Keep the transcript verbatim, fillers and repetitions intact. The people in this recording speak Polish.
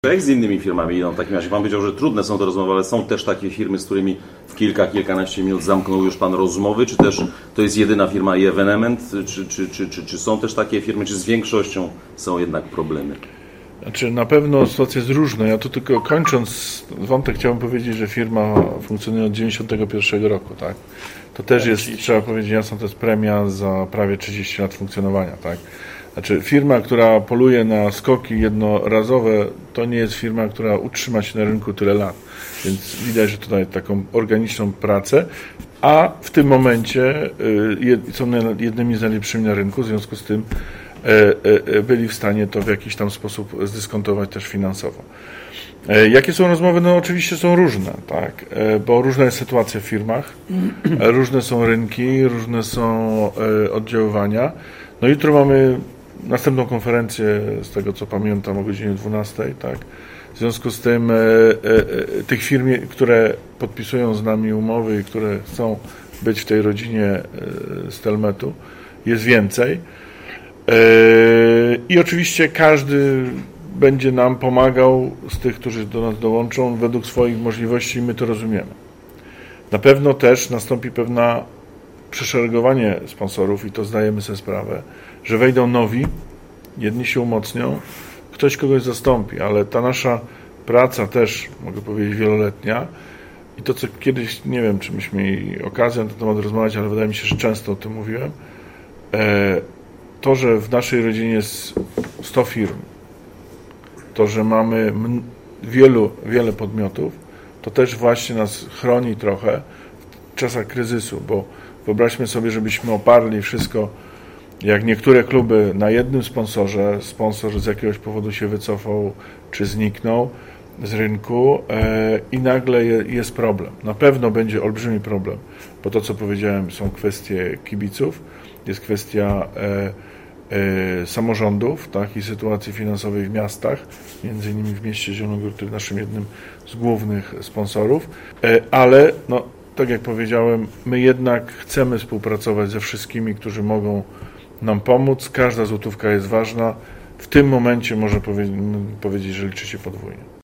Jak z innymi firmami idą w takim razie? Pan powiedział, że trudne są te rozmowy, ale są też takie firmy, z którymi w kilka, kilkanaście minut zamknął już Pan rozmowy, czy też to jest jedyna firma i ewenement, czy, czy, czy, czy, czy są też takie firmy, czy z większością są jednak problemy? Znaczy, na pewno sytuacja jest różna. Ja tu tylko kończąc wątek chciałbym powiedzieć, że firma funkcjonuje od dziewięćdziesiątego pierwszego roku, tak? To też jest, trzeba powiedzieć jasno, to jest premia za prawie trzydzieści lat funkcjonowania, tak? Znaczy, firma, która poluje na skoki jednorazowe, to nie jest firma, która utrzyma się na rynku tyle lat. Więc widać, że tutaj taką organiczną pracę, a w tym momencie y, są jednymi z najlepszymi na rynku, w związku z tym y, y, byli w stanie to w jakiś tam sposób zdyskontować też finansowo. Y, jakie są rozmowy? No oczywiście są różne, tak, y, bo różna jest sytuacja w firmach, y, różne są rynki, różne są y, oddziaływania. No jutro mamy następną konferencję, z tego co pamiętam, o godzinie dwunastej, tak? W związku z tym e, e, tych firm, które podpisują z nami umowy i które chcą być w tej rodzinie e, Stelmetu, jest więcej. E, I oczywiście każdy będzie nam pomagał z tych, którzy do nas dołączą, według swoich możliwości i my to rozumiemy. Na pewno też nastąpi pewna przeszeregowanie sponsorów i to zdajemy sobie sprawę, że wejdą nowi, jedni się umocnią, ktoś kogoś zastąpi, ale ta nasza praca też, mogę powiedzieć, wieloletnia i to, co kiedyś, nie wiem, czy myśmy mieli okazję na ten temat rozmawiać, ale wydaje mi się, że często o tym mówiłem, to, że w naszej rodzinie jest sto firm, to, że mamy wielu, wiele podmiotów, to też właśnie nas chroni trochę w czasach kryzysu, bo wyobraźmy sobie, żebyśmy oparli wszystko, jak niektóre kluby, na jednym sponsorze, sponsor z jakiegoś powodu się wycofał, czy zniknął z rynku e, i nagle je, jest problem. Na pewno będzie olbrzymi problem, bo to, co powiedziałem, są kwestie kibiców, jest kwestia e, e, samorządów, tak, i sytuacji finansowej w miastach, między innymi w mieście Zielonogór, naszym jednym z głównych sponsorów, e, ale no, tak jak powiedziałem, my jednak chcemy współpracować ze wszystkimi, którzy mogą nam pomóc. Każda złotówka jest ważna. W tym momencie można powiedzieć, że liczy się podwójnie.